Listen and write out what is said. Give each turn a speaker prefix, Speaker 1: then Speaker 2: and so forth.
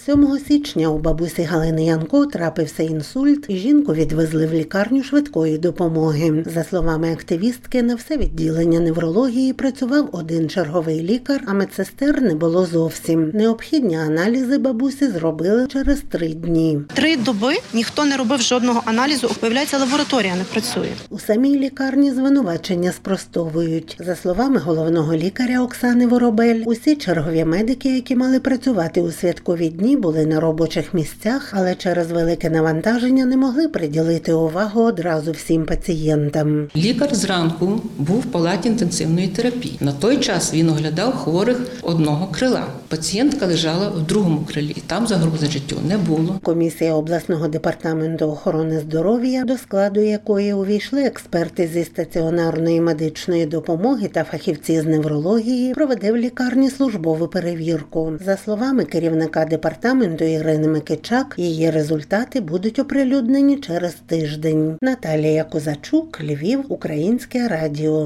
Speaker 1: 7 січня у бабусі Галини Янко трапився інсульт і жінку відвезли в лікарню швидкої допомоги. За словами активістки, на все відділення неврології працював один черговий лікар, а медсестер не було зовсім. Необхідні аналізи бабусі зробили через 3 дні.
Speaker 2: 3 доби ніхто не робив жодного аналізу, виявляється, лабораторія не працює.
Speaker 1: У самій лікарні звинувачення спростовують. За словами головного лікаря Оксани Воробель, усі чергові медики, які мали працювати у святкові дні, були на робочих місцях, але через велике навантаження не могли приділити увагу одразу всім пацієнтам.
Speaker 3: Лікар зранку був в палаті інтенсивної терапії. На той час він оглядав хворих одного крила. Пацієнтка лежала в другому крилі, і там загрози життю не було.
Speaker 1: Комісія обласного департаменту охорони здоров'я, до складу якої увійшли експерти зі стаціонарної медичної допомоги та фахівці з неврології, проведе в лікарні службову перевірку. За словами керівника департаменту Ірини Микичак, її результати будуть оприлюднені через тиждень. Наталія Козачук, Львів, Українське радіо.